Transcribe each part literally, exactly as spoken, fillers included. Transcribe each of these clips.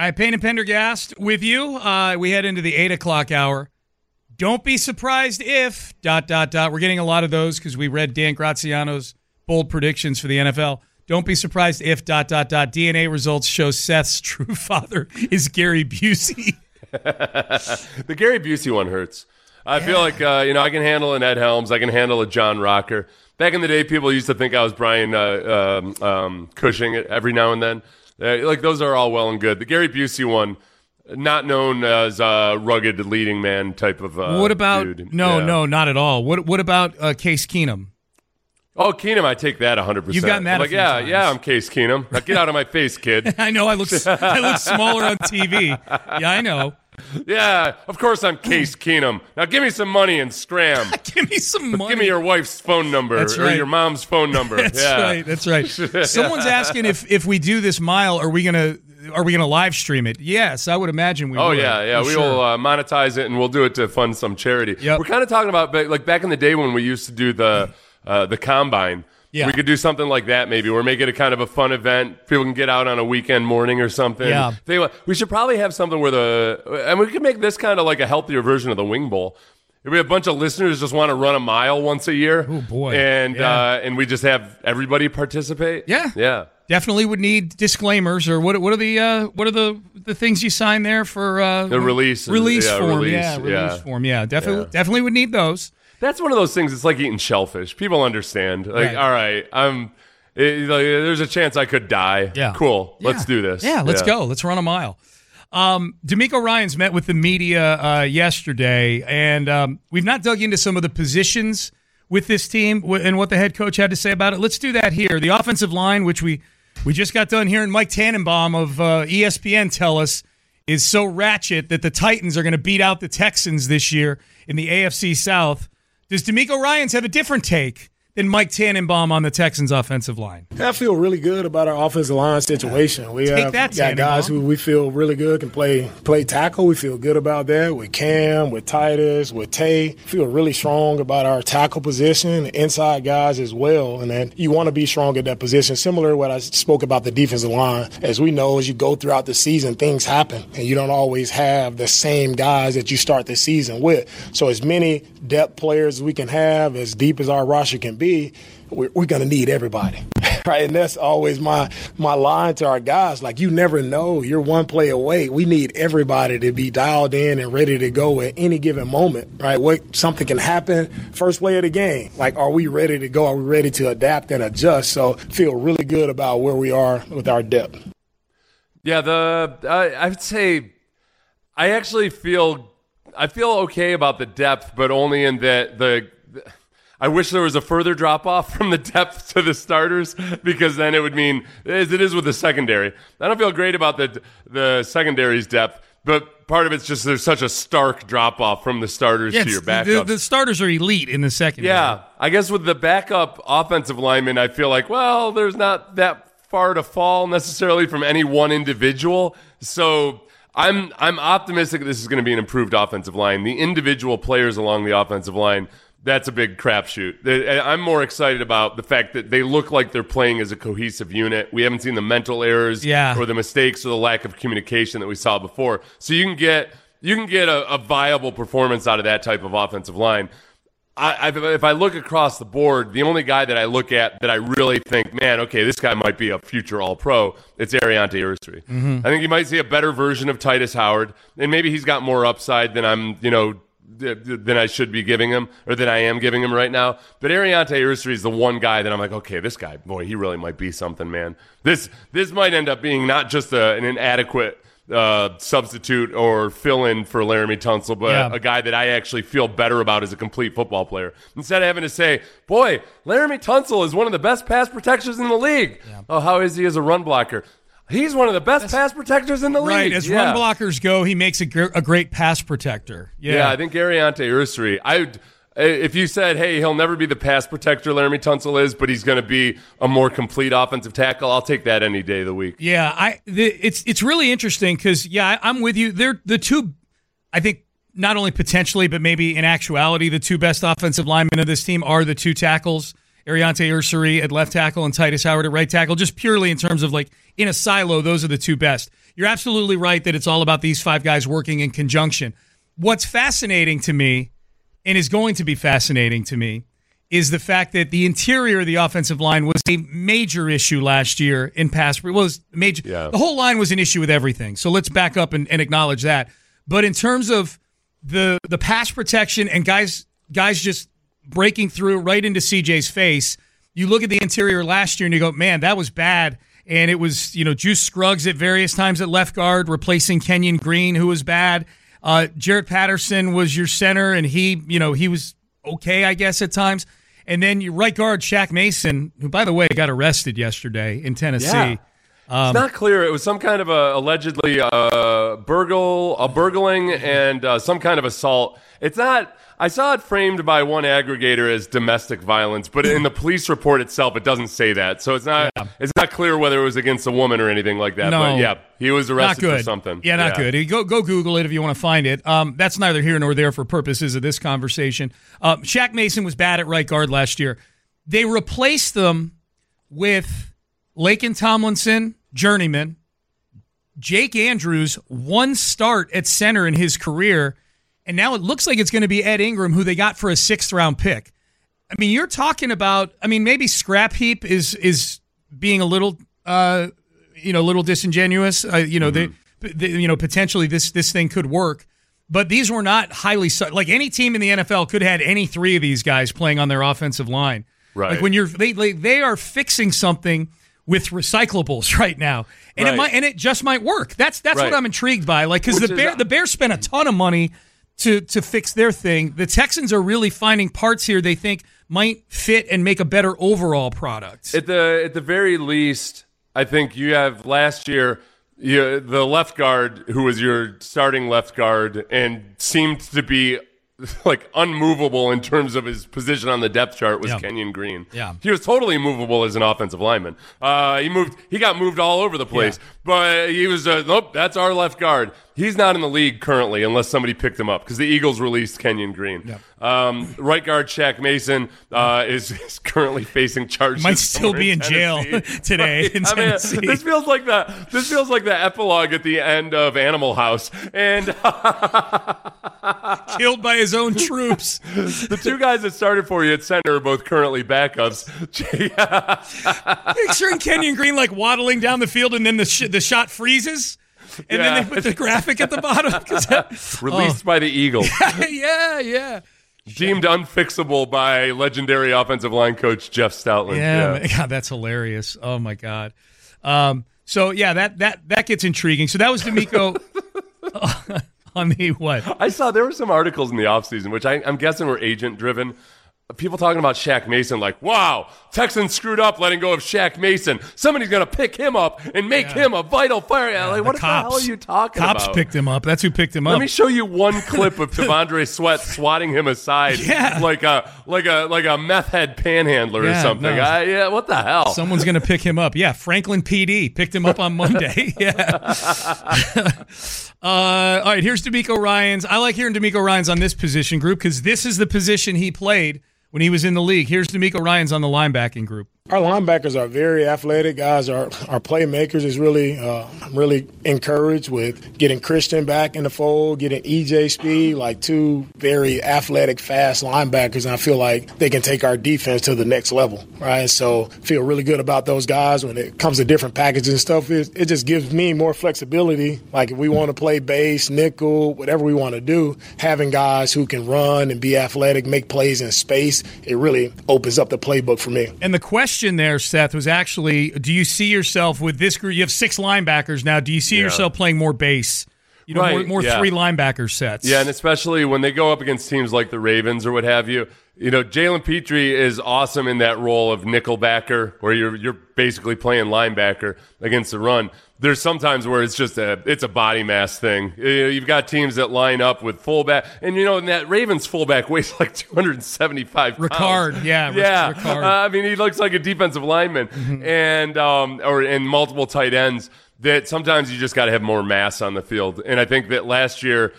All right, Payne and Pendergast with you. Uh, we head into the eight o'clock hour. Don't be surprised if, dot, dot, dot. We're getting a lot of those because we read Dan Graziano's bold predictions for the N F L. Don't be surprised if, dot, dot, dot. D N A results show Seth's true father is Gary Busey. The Gary Busey one hurts. I yeah. feel like, uh, you know, I can handle an Ed Helms. I can handle a John Rocker. Back in the day, people used to think I was Brian uh, um, um, Cushing every now and then. Uh, like, those are all well and good. The Gary Busey one, not known as a rugged leading man type of uh, What about, dude. no, yeah. no, not at all. What What about uh, Case Keenum? Oh, Keenum, I take that one hundred percent. You've gotten that I'm a like, few yeah, times. yeah, I'm Case Keenum. Now get out of my face, kid. I know I look I look smaller on T V. Yeah, I know. Yeah, of course I'm Case Keenum. Now give me some money and scram. Give me some money. Give me your wife's phone number That's or right. your mom's phone number. That's yeah. right. That's right. Someone's asking if if we do this mile, are we gonna are we gonna live stream it? Yes, I would imagine we. Oh would, yeah, yeah. for We sure. will uh, monetize it and we'll do it to fund some charity. Yep. We're kind of talking about ba- like back in the day when we used to do the uh, the combine. Yeah. We could do something like that maybe, or make it a kind of a fun event. People can get out on a weekend morning or something. Yeah. They, we should probably have something where the, and we could make this kind of like a healthier version of the Wing Bowl. If we have a bunch of listeners just want to run a mile once a year. Oh boy. And, Yeah. uh, and we just have everybody participate. Yeah. Yeah. Definitely would need disclaimers or what? What are the uh, what are the the things you sign there for uh, The release. release yeah, form? release, yeah, release yeah. form. Yeah, definitely Yeah. definitely would need those. That's one of those things. It's like eating shellfish. People understand. Like, Right. all right, I'm. It, like, there's a chance I could die. Yeah. Cool. Yeah. Let's do this. Yeah, let's go. Let's run a mile. Um, D'Amico Ryans met with the media uh, yesterday, and um, we've not dug into some of the positions with this team w- and what the head coach had to say about it. Let's do that here. The offensive line, which we we just got done hearing Mike Tannenbaum of uh, E S P N tell us is so ratchet that the Titans are going to beat out the Texans this year in the A F C South. Does D'Amico Ryans have a different take than Mike Tannenbaum on the Texans' offensive line? I feel really good about our offensive line situation. We Take have that, got guys Tannenbaum. who we feel really good can play play tackle. We feel good about that with Cam, with Titus, with Tay. Feel really strong about our tackle position, inside guys as well. And then you want to be strong at that position. Similar to what I spoke about the defensive line. As we know, as you go throughout the season, things happen, and you don't always have the same guys that you start the season with. So as many depth players as we can have, as deep as our roster can be, we're, we're going to need everybody, right? And that's always my my line to our guys. Like, you never know. You're one play away. We need everybody to be dialed in and ready to go at any given moment, right? What something can happen first play of the game. Like, are we ready to go? Are we ready to adapt and adjust? So feel really good about where we are with our depth. Yeah. The uh, I would say I actually feel I feel okay about the depth, but only in that the. the I wish there was a further drop-off from the depth to the starters, because then it would mean, as it is with the secondary, I don't feel great about the the secondary's depth, but part of it's just there's such a stark drop-off from the starters Yes, to your the, backups. the starters are elite in the secondary. Yeah, I guess with the backup offensive lineman, I feel like, well, there's not that far to fall necessarily from any one individual. So I'm I'm optimistic this is going to be an improved offensive line. The individual players along the offensive line, that's a big crapshoot. I'm more excited about the fact that they look like they're playing as a cohesive unit. We haven't seen the mental errors Yeah. or the mistakes or the lack of communication that we saw before. So you can get you can get a, a viable performance out of that type of offensive line. I, I, if I look across the board, the only guy that I look at that I really think, man, okay, this guy might be a future All-Pro, it's Ariante Ursary. Mm-hmm. I think you might see a better version of Titus Howard, and maybe he's got more upside than I'm, you know, than I should be giving him, or than I am giving him right now. But Ariante Ursary is the one guy that I'm like, okay, this guy, boy, he really might be something, man. This this might end up being not just a, an inadequate uh, substitute or fill-in for Laramie Tunsil, but Yeah. a guy that I actually feel better about as a complete football player. Instead of having to say, boy, Laramie Tunsil is one of the best pass protectors in the league. Yeah. Oh, how is he as a run blocker? He's one of the best That's, pass protectors in the league. Right, as yeah. run blockers go, he makes a, gr- a great pass protector. Yeah, yeah I think Ariante Ursary, I if you said, hey, he'll never be the pass protector Laramie Tunsil is, but he's going to be a more complete offensive tackle, I'll take that any day of the week. Yeah, I the, it's it's really interesting because, yeah, I, I'm with you. They're the two, I think, not only potentially, but maybe in actuality, the two best offensive linemen of this team are the two tackles, Ariante Ursary at left tackle and Titus Howard at right tackle, just purely in terms of, like, in a silo, those are the two best. you're absolutely right that it's all about these five guys working in conjunction. What's fascinating to me, and is going to be fascinating to me, is the fact that the interior of the offensive line was a major issue last year in pass. It was major. Yeah. The whole line was an issue with everything. So let's back up and, and acknowledge that. But in terms of the the pass protection and guys guys just breaking through right into C J's face, you look at the interior last year and you go, man, that was bad. And it was, you know, Juice Scruggs at various times at left guard, replacing Kenyon Green, who was bad. Uh, Jarrett Patterson was your center, and he, you know, he was okay, I guess, at times. And then your right guard, Shaq Mason, who, by the way, got arrested yesterday in Tennessee. Yeah. Um, it's not clear. It was some kind of a allegedly uh, burgle, a burgling, and uh, some kind of assault. It's not. I saw it framed by one aggregator as domestic violence, but in the police report itself, it doesn't say that. So it's not. Yeah. It's not clear whether it was against a woman or anything like that. No, but yeah, he was arrested not good. for something. Yeah, not yeah. good. Go go Google it if you want to find it. Um, that's neither here nor there for purposes of this conversation. Um, Shaq Mason was bad at right guard last year. They replaced them with Laken Tomlinson, journeyman, Jake Andrews, one start at center in his career, and now it looks like it's going to be Ed Ingram, who they got for a sixth-round pick. I mean, you're talking about, I mean, maybe Scrap Heap is is being a little, uh, you know, a little disingenuous. Uh, you know, mm-hmm. they, they, you know, potentially this this thing could work, but these were not highly like any team in the N F L could have had any three of these guys playing on their offensive line. Right. Like when you're they they, they are fixing something with recyclables right now, and right. it might and it just might work. That's that's right. what I'm intrigued by. Like because the Bear is, the Bears spent a ton of money to to fix their thing. The Texans are really finding parts here they think might fit and make a better overall product. At the at the very least, I think you have last year you, the left guard who was your starting left guard and seemed to be like unmovable in terms of his position on the depth chart was yeah. Kenyon Green. Yeah. He was totally immovable as an offensive lineman. Uh, he moved. He got moved all over the place. Yeah. But he was, uh, nope, that's our left guard. He's not in the league currently unless somebody picked him up because the Eagles released Kenyon Green. Yeah. Um, right guard Shaq Mason uh, is, is currently facing charges. Might still be in, in jail today right? in I Tennessee. Mean, this feels like the this feels like the epilogue at the end of Animal House. And killed by his own troops. The two guys that started for you at center are both currently backups. Picturing Kenyon Green like waddling down the field and then the sh- the shot freezes. And yeah. then they put the graphic at the bottom. That, Released oh. by the Eagles. yeah, yeah. Deemed unfixable by legendary offensive line coach Jeff Stoutland. Yeah, yeah. God, that's hilarious. Oh, my God. Um, so, yeah, that that that gets intriguing. So that was DeMeco on the what? I saw there were some articles in the offseason, which I, I'm guessing were agent-driven. People talking about Shaq Mason like, wow, Texans screwed up letting go of Shaq Mason. Somebody's going to pick him up and make yeah. him a vital player. Yeah, like, the what cops, the hell are you talking cops about? Cops picked him up. That's who picked him up. Let me show you one clip of Devondre Sweat swatting him aside yeah. like a like a like a meth head panhandler yeah, or something. No. I, yeah, what the hell? Someone's going to pick him up. Yeah, Franklin P D picked him up on Monday. yeah. uh, all right, here's DeMeco Ryans. I like hearing DeMeco Ryans on this position group because this is the position he played when he was in the league. Here's DeMeco Ryans on the linebacking group. Our linebackers are very athletic guys. Our our playmakers is really uh, really encouraged with getting Christian back in the fold, getting E J Speed, like two very athletic, fast linebackers. And I feel like they can take our defense to the next level, right? So feel really good about those guys when it comes to different packages and stuff. It, it just gives me more flexibility. Like if we want to play base, nickel, whatever we want to do, having guys who can run and be athletic, make plays in space, it really opens up the playbook for me. And the question there, Seth, was actually, do you see yourself with this group? You have six linebackers now. Do you see yeah. yourself playing more base? You know, right. more, more yeah. three linebacker sets. Yeah, and especially when they go up against teams like the Ravens or what have you. You know, Jalen Petrie is awesome in that role of nickel backer, where you're you're basically playing linebacker against the run. There's sometimes where it's just a it's a body mass thing. You've got teams that line up with fullback, and you know, and that Ravens fullback weighs like two hundred seventy-five pounds. Ricard, yeah, yeah. Ricard. Uh, I mean, he looks like a defensive lineman, mm-hmm. and um, or and multiple tight ends. That sometimes you just got to have more mass on the field, and I think that last year.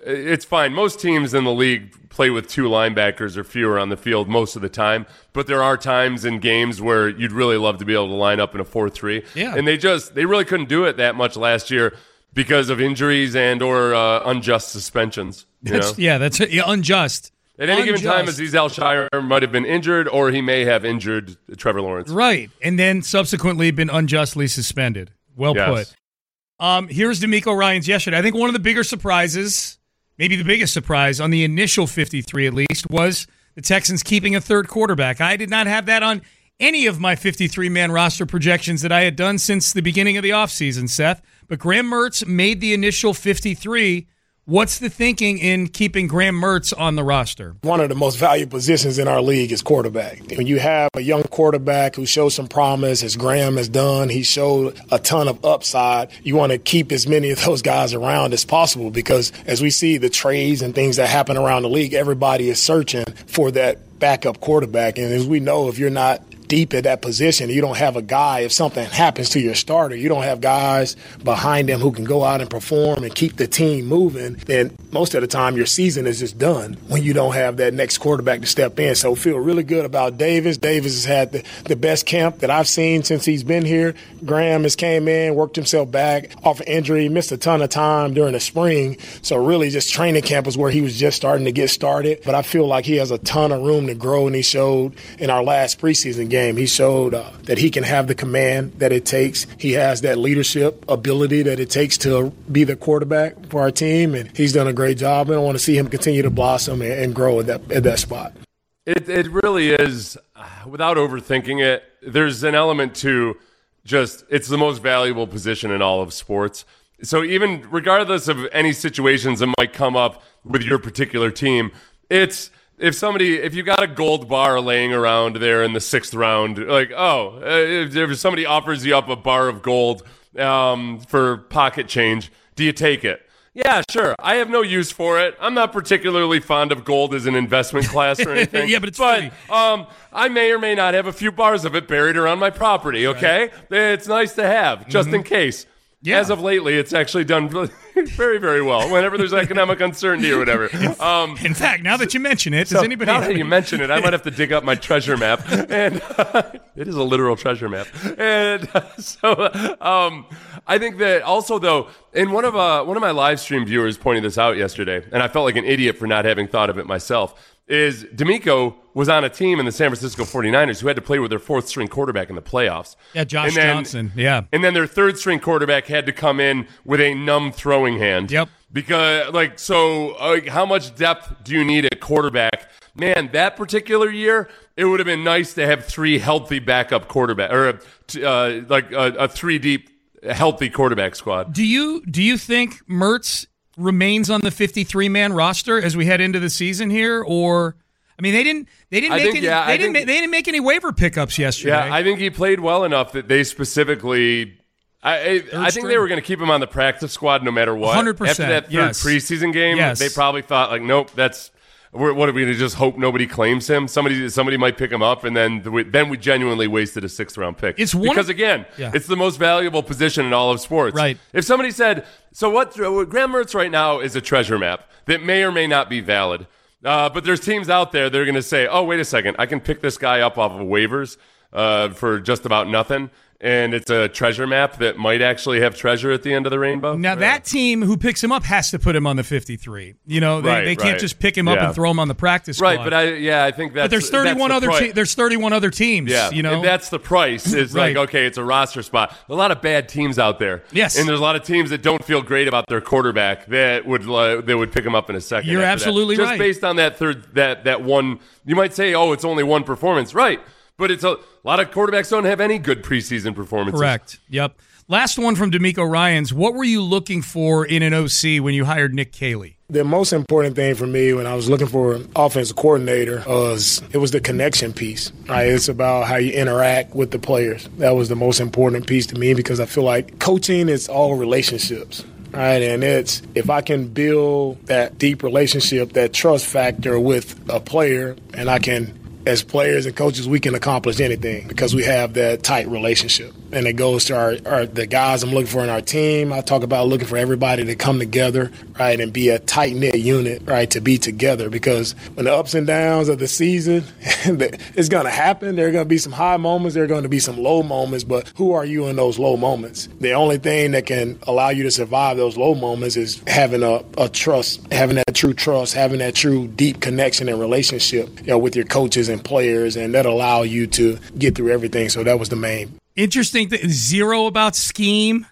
it's fine. Most teams in the league play with two linebackers or fewer on the field most of the time, but there are times in games where you'd really love to be able to line up in a four three. Yeah. And they just they really couldn't do it that much last year because of injuries and or uh, unjust suspensions. You That's, know? Yeah, that's yeah, unjust. At any Unjust. given time, Azeez Al-Shaair might have been injured, or he may have injured Trevor Lawrence. Right, and then subsequently been unjustly suspended. Well Yes. put. Um, here's DeMeco Ryans yesterday. I think one of the bigger surprises, maybe the biggest surprise on the initial fifty-three at least, was the Texans keeping a third quarterback. I did not have that on any of my fifty-three man roster projections that I had done since the beginning of the offseason, Seth. But Graham Mertz made the initial fifty-three. What's the thinking in keeping Graham Mertz on the roster? One of the most valuable positions in our league is quarterback. When you have a young quarterback who shows some promise, as Graham has done, he showed a ton of upside. You want to keep as many of those guys around as possible because as we see the trades and things that happen around the league, everybody is searching for that backup quarterback. And as we know, if you're not deep at that position, you don't have a guy, if something happens to your starter, you don't have guys behind him who can go out and perform and keep the team moving, then most of the time your season is just done when you don't have that next quarterback to step in. So feel really good about Davis. Davis has had the, the best camp that I've seen since he's been here. Graham has came in, worked himself back off an injury, missed a ton of time during the spring. So really just training camp was where he was just starting to get started. But I feel like he has a ton of room to grow, and he showed in our last preseason game Game. He showed uh, that he can have the command that it takes. He has that leadership ability that it takes to be the quarterback for our team, and he's done a great job. And I want to see him continue to blossom and, and grow at that at that spot. It it really is, without overthinking it, there's an element to just it's the most valuable position in all of sports. So even regardless of any situations that might come up with your particular team, it's If somebody, if you got a gold bar laying around there in the sixth round, like, oh, if, if somebody offers you up a bar of gold um, for pocket change, do you take it? Yeah, sure. I have no use for it. I'm not particularly fond of gold as an investment class or anything. Yeah, but it's but funny. um, I may or may not have a few bars of it buried around my property. Okay, right. It's nice to have just mm-hmm. in case. Yeah. As of lately, it's actually done very, very well whenever there's economic uncertainty or whatever. Um, in fact, now that you mention it, does so anybody now have that you mention it, I might have to dig up my treasure map. And uh, it is a literal treasure map. And uh, so um, I think that also, though, and one of, uh, one of my live stream viewers pointed this out yesterday, and I felt like an idiot for not having thought of it myself, is DeMeco was on a team in the San Francisco forty-niners who had to play with their fourth string quarterback in the playoffs. Yeah, Josh and then, Johnson. Yeah. And then their third string quarterback had to come in with a numb throwing hand. Yep. Because, like, so uh, how much depth do you need at quarterback? Man, that particular year, it would have been nice to have three healthy backup quarterback, or uh, like a, a three deep healthy quarterback squad. Do you do you think Mertz remains on the fifty-three man roster as we head into the season here, or I mean they didn't they didn't I make think, any, yeah, they I didn't think, ma- they didn't make any waiver pickups yesterday. Yeah, I think he played well enough that they specifically I I, I think they were going to keep him on the practice squad no matter what. one hundred percent. After that third yes. preseason game, yes. they probably thought like, nope, that's we're, what are we going to just hope nobody claims him? Somebody somebody might pick him up, and then we, then we genuinely wasted a sixth round pick. It's one because of, again, yeah. it's the most valuable position in all of sports. Right. If somebody said, so what? Graham Mertz right now is a treasure map that may or may not be valid. Uh, but there's teams out there that are going to say, oh, wait a second, I can pick this guy up off of waivers uh, for just about nothing. And it's a treasure map that might actually have treasure at the end of the rainbow. Now, yeah. that team who picks him up has to put him on the fifty-three. You know, they, right, they can't right. just pick him up yeah. and throw him on the practice squad. Right, but I yeah, I think that's But there's thirty-one that's the other pri- te- there's thirty-one other teams, yeah, you know. and that's the price. It's right. like, okay, it's a roster spot. A lot of bad teams out there. Yes. And there's a lot of teams that don't feel great about their quarterback that would uh, that would pick him up in a second. You're after absolutely that. Just right. based on that third that that one, you might say, oh, it's only one performance. Right. But it's a, a lot of quarterbacks don't have any good preseason performances. Correct. Yep. Last one from DeMeco Ryans. What were you looking for in an O C when you hired Nick Caley? The most important thing for me when I was looking for an offensive coordinator was it was the connection piece. Right? It's about how you interact with the players. That was the most important piece to me because I feel like coaching is all relationships. Right, and it's if I can build that deep relationship, that trust factor with a player, and I can, as players and coaches, we can accomplish anything because we have that tight relationship. and it goes to our, our the guys I'm looking for in our team. I talk about looking for everybody to come together, right, and be a tight-knit unit, right, to be together. Because when the ups and downs of the season, it's going to happen. There are going to be some high moments. There are going to be some low moments. But who are you in those low moments? The only thing that can allow you to survive those low moments is having a, a trust, having that true trust, having that true deep connection and relationship, you know, with your coaches and players, and that allow you to get through everything. So that was the main. Interesting thing. Zero about scheme.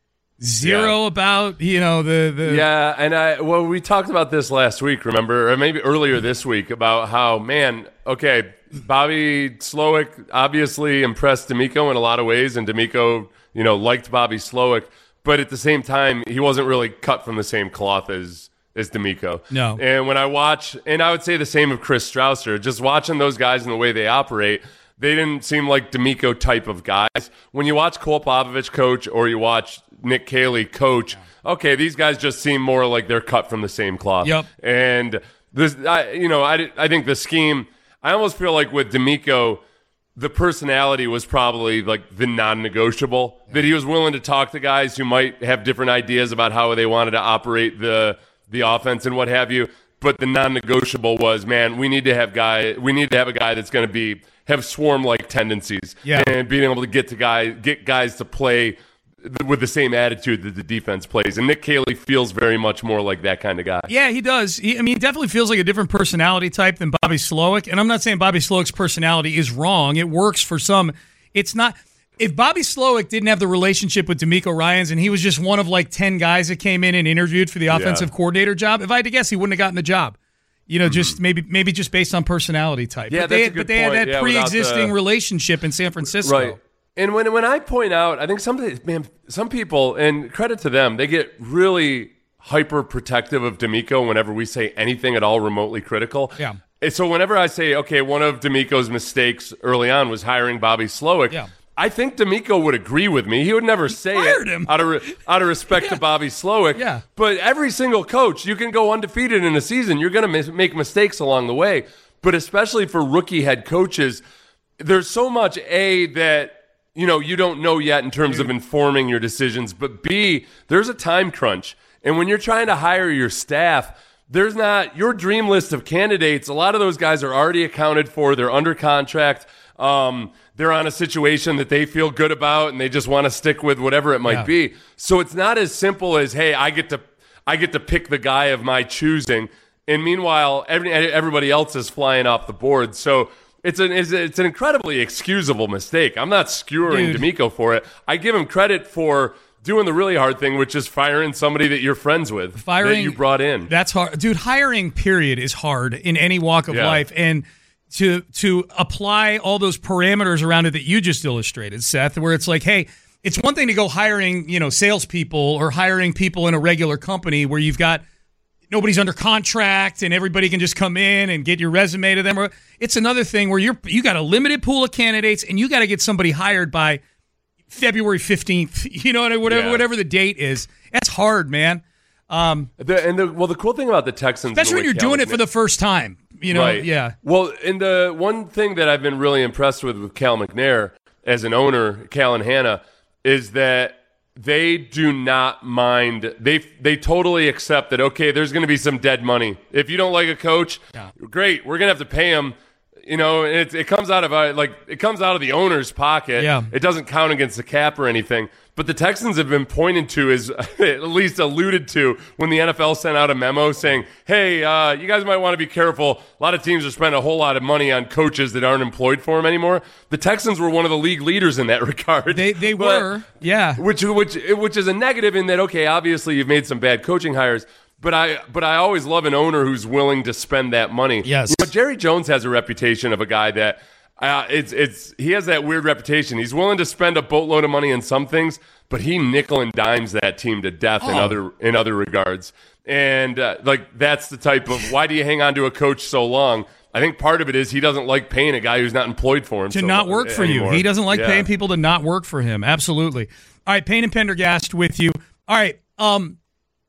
Zero yeah. about, you know, the, the. Yeah, and I well, we talked about this last week, remember? Or maybe earlier this week about how, man, okay, Bobby Slowik obviously impressed DeMeco in a lot of ways, and DeMeco, you know, liked Bobby Slowik, but at the same time, he wasn't really cut from the same cloth as as DeMeco. No. And when I watch, and I would say the same of Chris Strausser, just watching those guys and the way they operate, they didn't seem like DeMeco type of guys. When you watch Cole Popovich coach or you watch Nick Caley coach, okay, these guys just seem more like they're cut from the same cloth. Yep. And this, I, you know, I, I think the scheme, I almost feel like with DeMeco, the personality was probably like the non-negotiable, yeah. that he was willing to talk to guys who might have different ideas about how they wanted to operate the the offense and what have you. But the non-negotiable was, man, we need to have guy, we need to have a guy that's going to be have swarm-like tendencies, yeah. and being able to get to guy get guys to play with the same attitude that the defense plays. And Nick Caley feels very much more like that kind of guy. Yeah, he does. He, I mean, he definitely feels like a different personality type than Bobby Slowik. And I'm not saying Bobby Slowik's personality is wrong. It works for some. It's not. If Bobby Slowik didn't have the relationship with DeMeco Ryans and he was just one of like ten guys that came in and interviewed for the offensive yeah. coordinator job, if I had to guess, he wouldn't have gotten the job. You know, just maybe maybe just based on personality type. Yeah, but they, that's a good but they point. had that yeah, pre-existing the, relationship in San Francisco. Right. And when when I point out, I think some man, some people, and credit to them, they get really hyper protective of DeMeco whenever we say anything at all remotely critical. Yeah. And so whenever I say, okay, one of DeMeco's mistakes early on was hiring Bobby Slowik, yeah. I think DeMeco would agree with me. He would never say Fired it him. out of re- out of respect yeah. to Bobby Slowik. Yeah. But every single coach, you can go undefeated in a season. You're going to mis- make mistakes along the way. But especially for rookie head coaches, there's so much A that you know you don't know yet in terms of informing your decisions. But B, there's a time crunch, and when you're trying to hire your staff, there's not your dream list of candidates. A lot of those guys are already accounted for. They're under contract. Um, they're on a situation that they feel good about, and they just want to stick with whatever it might yeah. be. So it's not as simple as, hey, I get to I get to pick the guy of my choosing, and meanwhile, every, everybody else is flying off the board. So it's an it's, it's an incredibly excusable mistake. I'm not skewering Dude. DeMeco for it. I give him credit for doing the really hard thing, which is firing somebody that you're friends with, firing, that you brought in. That's hard. Dude, hiring, period, is hard in any walk of yeah. life. And to to apply all those parameters around it that you just illustrated, Seth, where it's like, hey, it's one thing to go hiring, you know, salespeople or hiring people in a regular company where you've got nobody's under contract and everybody can just come in and get your resume to them. It's another thing where you're you got a limited pool of candidates and you got to get somebody hired by February fifteenth, you know, whatever yeah. whatever the date is. That's hard, man. Um, the, and the, well, the cool thing about the Texans, especially when you're doing it for the first time, you know, right. yeah. Well, and the one thing that I've been really impressed with with Cal McNair as an owner, Cal and Hannah, is that they do not mind. They they totally accept that, okay, there's going to be some dead money. If you don't like a coach, yeah. great, we're going to have to pay him. You know, it, it comes out of uh, like it comes out of the owner's pocket. Yeah. It doesn't count against the cap or anything. But the Texans have been pointed to as at least alluded to when the N F L sent out a memo saying, "Hey, uh, you guys might want to be careful. A lot of teams are spending a whole lot of money on coaches that aren't employed for them anymore." The Texans were one of the league leaders in that regard. They they but, were, yeah. Which which which is a negative in that. Okay, obviously you've made some bad coaching hires. But I, but I always love an owner who's willing to spend that money. Yes, you know, Jerry Jones has a reputation of a guy that uh, it's it's he has that weird reputation. He's willing to spend a boatload of money on some things, but he nickel and dimes that team to death oh. in other in other regards. And uh, like that's the type of why do you hang on to a coach so long? I think part of it is he doesn't like paying a guy who's not employed for him to so not work long, for anymore. you. He doesn't like yeah. paying people to not work for him. Absolutely. All right, Payne and Pendergast with you. All right. Um.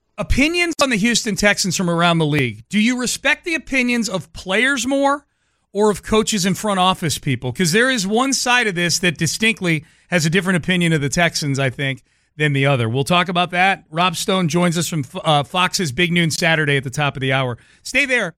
Opinions on the Houston Texans from around the league. Do you respect the opinions of players more or of coaches and front office people? Because there is one side of this that distinctly has a different opinion of the Texans, I think, than the other. We'll talk about that. Rob Stone joins us from uh, Fox's Big Noon Saturday at the top of the hour. Stay there.